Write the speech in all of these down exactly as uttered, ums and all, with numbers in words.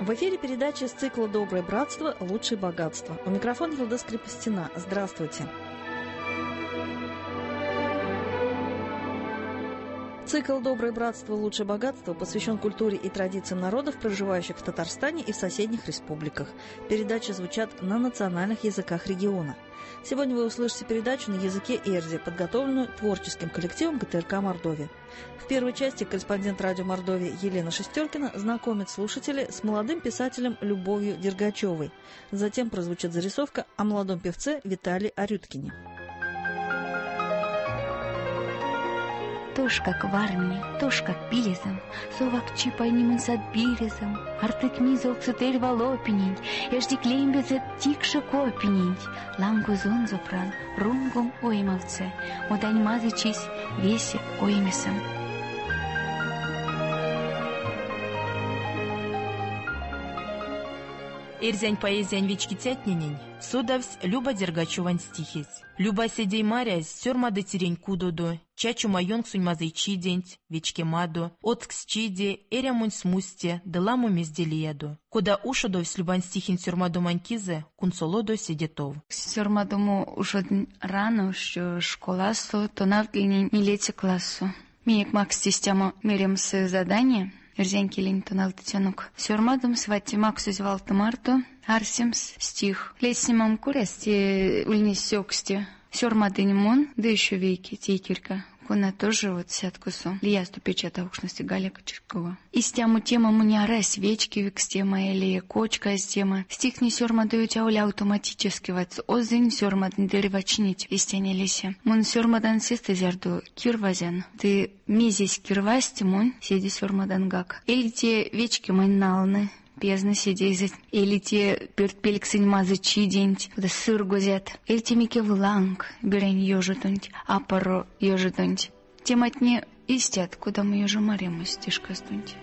В эфире передача из цикла «Доброе братство. Лучшее богатство». У микрофона Елда Скрипостина. Здравствуйте. Цикл «Доброе братство. Лучшее богатство» посвящен культуре и традициям народов, проживающих в Татарстане и в соседних республиках. Передачи звучат на национальных языках региона. Сегодня вы услышите передачу на языке эрзи, подготовленную творческим коллективом гэ тэ эр ка «Мордовия». В первой части корреспондент радио Мордовии Елена Шестеркина знакомит слушателей с молодым писателем Любовью Дергачевой. Затем прозвучит зарисовка о молодом певце Виталии Арюткине. Тош как в армии, тош как пилезом, совак чипайнимын сад бирезом, артык мизок сутель волопинень, ежди клеймбезет тикше копинень, лангу зон зопран, рунгом оймовце, модань мазычись весе оймесом. Эрзянь поэзиян вечки тятненень, содавсь Люба Дергачевань стихись. Люба седей марясь, сёрмады терень кудодо, чачу майонг сунь мазый чиденть, вечке мадо, отскс чиде, эрямунь смусте, деламу мезделиеду. Кода ушодовсь Любань стихин сёрмадо манькизе, кунсолодо седетов. Сёрмадому уже рано, что школа со, то навдлини милете классу. Минек макс систему меремсы задание. Эрзянки линтонал тянук. Сёрмадом свати максу звал Марту, арсимс стих. Леснимам куресте ульнесёксте. Сёрмадынь мон, да еще вейки тейкерка. Кона тоже вот сяткусу. Лиясту печата укшности Галека Черкова. И с тему тема муняра свечки викс тема или кочка из тема. Стих не сёрмадую тяуля автоматически вац. Озынь сёрмадын деревачнить. Истяне лесе. Мон сёрмадан сесты зярду кирвазян. Ты мезись кирвасти мон седи сёрмадан гак. Или те вечки мон налны. Пезно сидеть, или те пертпельксень мазы чиденть, да сыр гузят, или те мике вланг, берень ёжетунть, а паро ёжетунть. Тем отне истят, куда мы ёжу марему стишка стунть.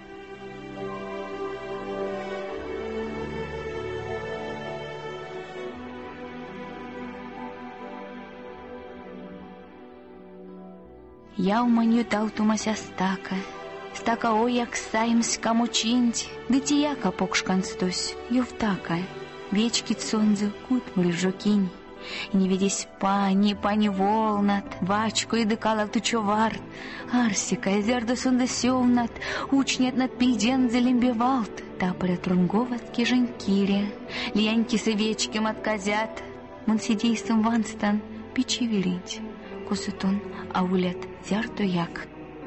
Я уманю талтумася стака, стака ояк саймс камучинть, да тияка покшканстусь, ювтака, вечки цонзу кут мрыжокинь. Не видись пани, пани волнат, вачку и дыкала тучовар, арсика изерду сунда сёвнат, учнет над пильден залимбевалт, тапоря трунговат киженькире, ляньки с вечким отказят, мон сидейством ванстан печи верить, косутон аулет зярто як.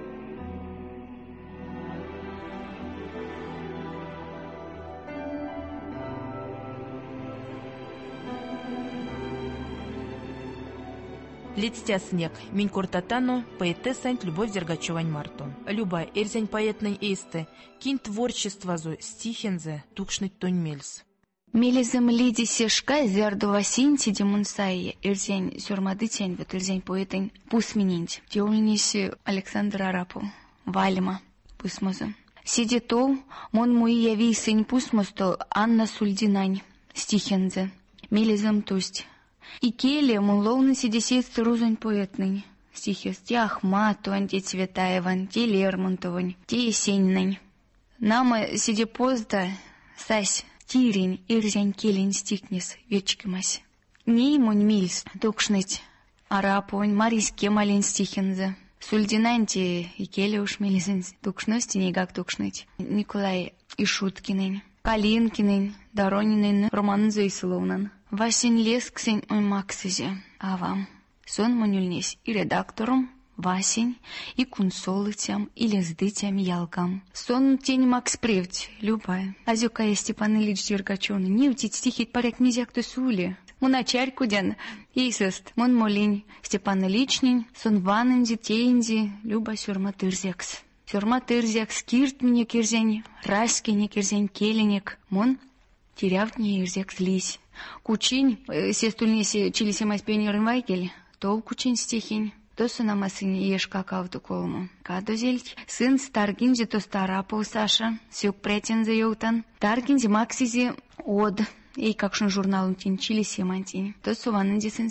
Летстя снег, минь куртатано, поэтесань Любовь Дергачевань Марту. Люба, эрзянь поэтнань эсте, кинь творчество зо стихензе, тукшныть тонь мельс. Мелизем лиди сешка зярду васинти демунсайе, эрзянь сюрмады тянь, вот эрзянь поэтань пусмининть. Теулниси Александр Арапу, вальма, пусмоза. Сиди тол, мон муи яви сын пусмостол, Анна Сульдинань, стихензе. Мелизем тусть. И келе муловны сидесет рузань поэтнынь. Стихи те Ахматовань, те Цветаевань, те Лермонтовань, те Есенинань. Нама сиди позда, сась, тирень, ирзянь келень стихнес, вечки мась. Ней мунь мильс, тукшныть, Араповань, Мариске малень стихензе. Сульдинанти и келе уж милизен, тукшности никак тукшныть. Николай Ишуткинень, Калинкинень, Доронинень, Роман Зайсуловнан. Васин лесксень ой максизе, а вам сон манюльнесь и редактором, Васень, и кунсолытям, и лездытям ялкам. Сон тень макс превть, любая. Азюка я Степан Ильич Дергачевна, не утить стихить поряд нельзя кто сули. Муначарь куден, Исест, мон молинь, Степан Ильичнин, сон ваненди, тенди, люба сюрма тырзекс. Сюрма тырзекс, кирт мне кирзень, раскине кирзень келенек, мон терявтне ирзекс лись. Кучинь, э, сестульнеси чилиси мась пионерын вайкель, тол кучинь стихинь. То сынама сыне еш какавду колму. Кадо зельть, сын старгинзи то старапов Саша, сюк претензе йоутан. Таргинзи максизи од, и как шон журналун тин чилиси мантин. То суванынди сын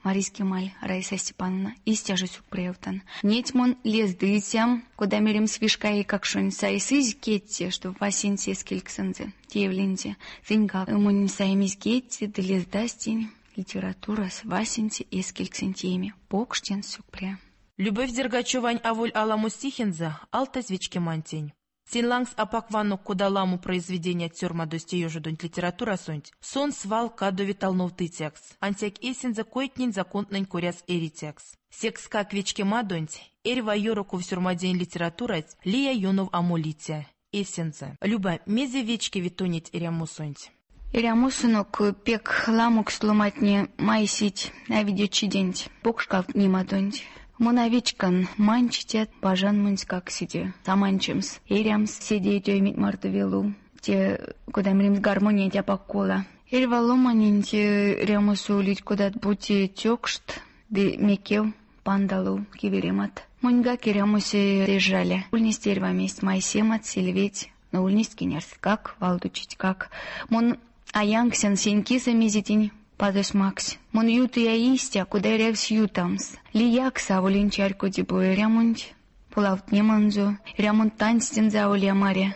Марийский маль Раиса Степановна, истяжи сюкпреевтан. Нетьмон лез дытям, куда мерим свишка и как шон сайсыз кетти, что в Васинте скильксензе, тевленте, зинга, муним саймиз кетти, да лез дастень, литература с Васинте и скильксентеми, покштен сюкпре. Любовь Дергачевань аволь аламу стихенза, алта звички мантень. Синлангс апаквану кудаламу произведения тюрма достеёжу донь литература сонть. Сон свал кадо виталнов тытякс. Антяк эсенза койтнин законтнань коряс эритякс. Секска квечке мадонть, эрь вайороку в сюрмадень литературать, лия юнов амолитя. Эсенза. Люба, мезе вечке витонить эряму сонть. Эряму сынок пек ламук сломатне майсить, а видючи день. Покшкав не мадонть. Мунавичкан манчитят бажан мунс как сиде. Саманчимс. Эрямс сидеть оймит мартовелу. Те, куда мримс гармония тя покола. Эр валоманин те рямусу улить куда-то бути тёкшт, де мекев пандалу киверемат. Муньга керямусе режали. Ульнись терва месть майсемат сильветь. На ульнись кинерс как, валдучить как. Мун аянгсен сенькиса мизитень. Падос Макс. Мон юту я истя, куда ревс ютамс. Лияк саволин чарку дебуэ рямунт. Пулавт неманзу. Рямунт танстен заулия маре.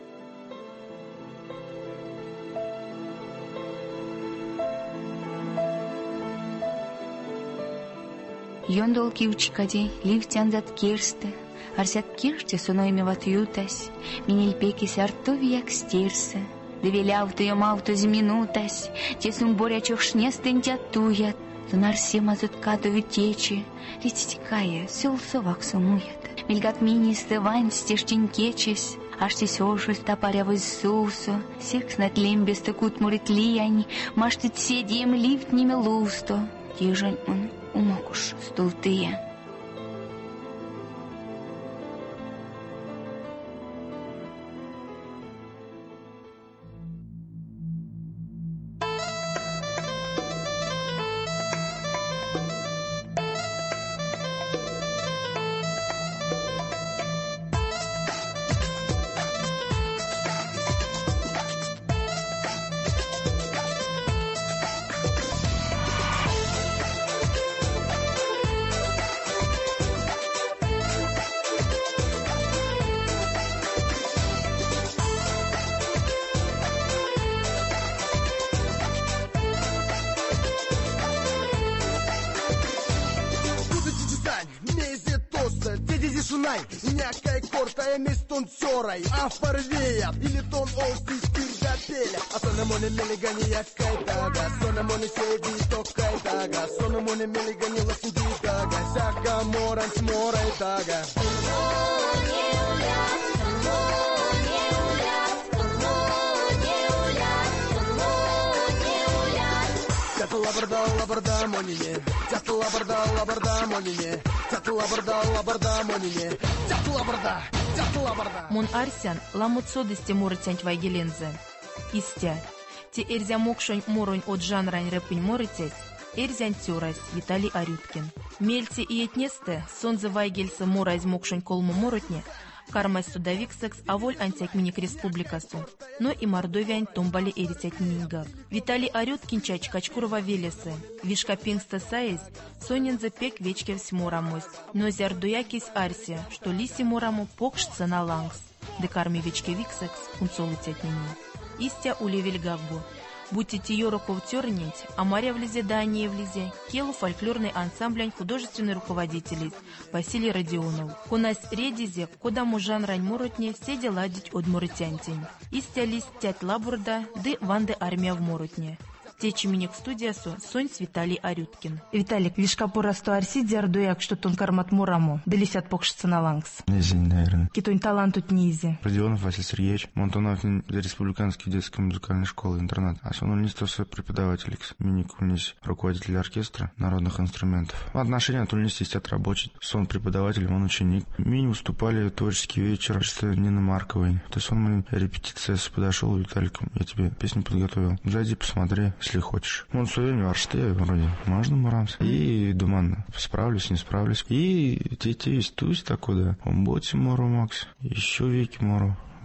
Йондол кивчикади, ливтянзат кирсте. Арсят кирсте сунойме ват ютась. Минильпеки сартовияк стирсе. Довеляв ее мавто зминутась, те сумборя чохшне стентятуят, тунар сема зуткатовы течи, листикая, сел совак сумует. Мельгат министы вань стештень кечись, аж те сошус топаря высусу, секс над лембесто кут мурит лиянь, маштит седьем лифт не мелусто, тижань он умокуш стултые. Някай корта е мистон цорай, а фарвея или тон олсти стирга пеля. А сона моне мелигани якай тага, сона моне седи токай тага, сона моне мелигани ласинди тага, сяка моран сморай тага. Тята лабарда, лабарда, монине. Тята лабарда, лабарда, монине. Тята лабарда, лабарда, монине. Тята лабарда, тята лабарда. Мон арсян ламут содысте морытянь вайгелензе. Истя. Те эрзя мокшонь моронь от жанрань рэпынь морытясь. Эрзян тюрась Виталий Арюткин. Мельте и этнесте сонзе вайгельса морайз мокшонь колму моротне. Кармай судовик секс, а воль антяк миник республикасу. Но и мордовиань томбали эритяк минигак. Виталий Арюткин чач качкурова велесы. Вишка пингста саиз, сонензе пек вечке всьморамось. Но зярдуякись арсия, что лиси мораму покшца на лангс. Декарми вечке вик секс, унцолу тятнини. Истя улевель гагбу. Будьте Йороков тернить, а Марья влезе да не влезе, келу фольклорный ансамбль художественный руководитель Василий Родионов. Кунась редизе, куда мужан рань моротне, седе ладить от моротянтень. Истя лист тять лабурда, ды ванды армия в моротне. Течи миник студиясу, сонь с Виталий Арюткин. Виталик, вишка порасту арси дярдуяк, что тон кармат мураму, да лисят покшится на лангс. Низи, наверное. Китонь талант тут низи. Родионов Василий Сергеевич, Монтонов республиканский детской музыкальной школы интернат. А сон ульнистовся преподаватель, миник ульнись руководитель оркестра народных инструментов. Отношения от ульнись есть от рабочий. Сон преподаватель, он ученик. Мини выступали творческий вечер с Ниной Марковой. То есть он репетиция подошел, Виталик, я тебе песню подготовил. Зайди, посмотри. Если хочешь. Он в свое время варште, вроде, можно мурамс. И думаю, справлюсь, не справлюсь. И те-те есть тусь такой, да. Он боти мору, Макс. Еще веки мору.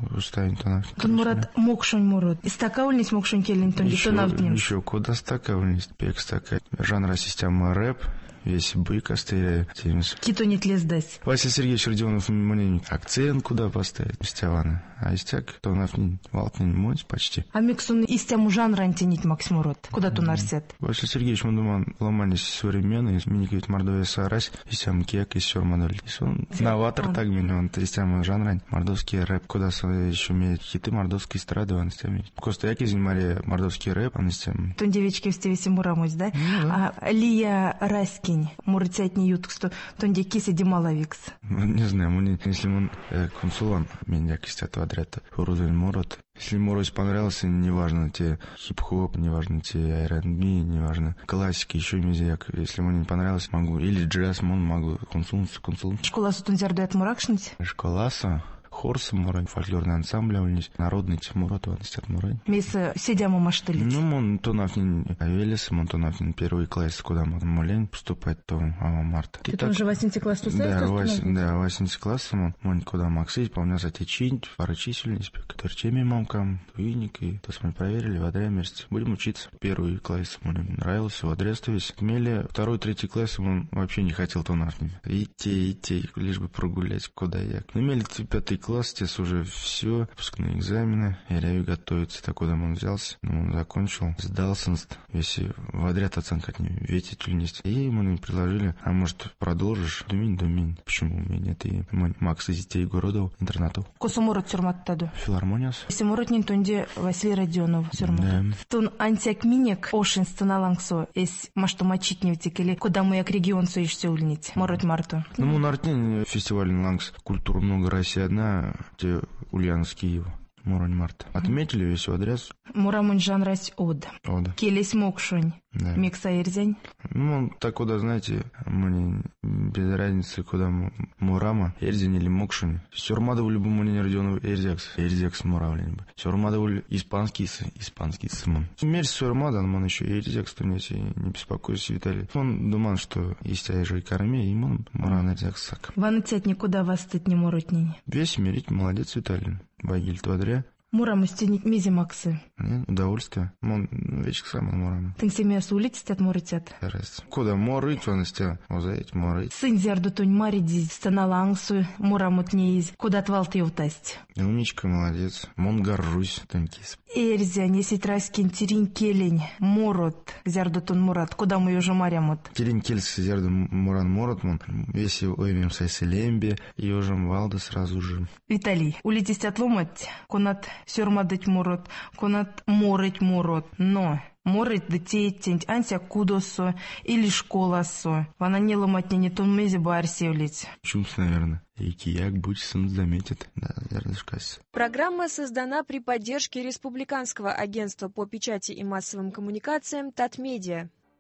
уставим тонав. Тон Мурат мокшун мурут. Истакаульнись мокшун келин тонди тонавднем. Еще куда стакаульнись. Пек стакать. Жанра система рэп. Весь бык остыряет. Кито не тлездась. Вася Сергеевич Родионов мне акцент куда поставить? Стяваны. А истяк, то у нас валтни не муть почти. А миксун истяму жанр антинить Максимурот. Куда ту нарсет? Вася Сергеевич, мы думаем, ломанись современный, миниквит мордовия сарась, истям кек, и сер модель. Он новатор так меня, он истям жанр, мордовский рэп, куда еще умеет хиты мордовской эстрады, он истям. Коста яки занимали мордовский рэп, он истям. Тон девички в стеве симурамусь, да? А Лия Раськи мурцять не ютксто, тонде кисе демалавикс. Не знаю, мы если он консулан, меня кистят в адрета, урузель морот. Если Мороз понравился, неважно тебе хип-хоп, неважно тебе ар энд би, неважно классики, еще мизяк. Если мне не понравилось, могу. Или джаз, могу консулнс, консулнс. Школа сутунзер дуэт муракшнить? Школаса. Хорсы мурань, фольклорный ансамбль, народный тимурот, ванстят мурань. Мисс сидямо маштылить. Ну, мон то нафнин авелис, мон то нафнин первый класс, куда мы молень поступать, то ава марта. Ты тоже восьмой класс тусаешь? Да, восемь, да, восьмой класс, мон, мон куда максить, по мне затечить, пара чисельность, который чеми мамкам, туиник, и то мы проверили в адресте. Будем учиться. Первый класс мне нравился, в адресте весь. Мели второй, третий класс, он вообще не хотел то нафнин. Идти, идти, лишь бы прогулять, куда я. Ну, мели пятый класс, здесь уже все, выпускные экзамены, я ряю готовиться, так куда он взялся, но он закончил, сдался, весь в адряд оценка от него, ветительность, и ему не предложили, а может продолжишь, думень, думень, почему у меня нет, и Макс из детей городов, интернатов. Косоморот сюрмат таду? Филармониас. Симурот не тонде Василий Родионов сюрмат. Да. Тон антиак минек, ошин станалангсо, эс машто мачить не утекали, куда мы як регион соишься ульнить, морот марту. Ну, мы нартнень фестиваль лангс, культура много Россия одна, те Ульяновский Мурань Марта. Отметили весь адрес. Мурамун жанрась од. Ода. Келес мокшунь. Да. Микса ирзень. Ну, так куда, знаете, мне без разницы, куда Мурама, Эрзень или Мокшунь. Сюрмада в любом мнении Родионов Эрзекс. Эрзекс Муравлин. Сюрмада в испанский, испанский сымон. Мерь Сюрмада, он еще Эрзекс, то не беспокойся, Виталий. Он думал, что есть же и корме, и он Муран Эрзекс. Ван тять никуда вас тыть не моротнень. Весь мирить, молодец, Виталий. Багиль Твадря. Мурам стенить мизи Максы. Нет, удовольствие. Мон вечек сам Мурам. Ты семья сулить стят моротят. Раз. Куда морыть, он стя. Озаить, морыть. Сын зерду тунь мариди, станалангсу, Мурамут не из. Куда твал ты утасть. Умничка, молодец. Мон горжусь, тонкис. Эрзя, несить раскин тирин келень, морот, зерду тун мурат. Куда мы уже марямут? Тирин кельс зерду муран морот, мон. Весь оймем сайселембе, ежем валда сразу же. Виталий, улетись отломать, кунат сюрмадыть мурот, кунат морыть мурот, но... Морить детей тень антя кудосо или школасо. Вона не ломать не тон мези барсевлить. Чумс, наверное. И кияк будь сын заметит. Да, верно, шкась. Программа создана при поддержке Республиканского агентства по печати и массовым коммуникациям Татмедиа.